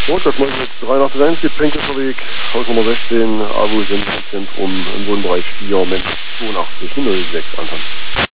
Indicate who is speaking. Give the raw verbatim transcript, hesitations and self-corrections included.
Speaker 1: So, das mal jetzt drei nach eins, Getränkeverweg, Haus Nummer sechzehn, A W O Sendezentrum im Wohnbereich vier, Mensch zweiundachtzig null sechs anfangen.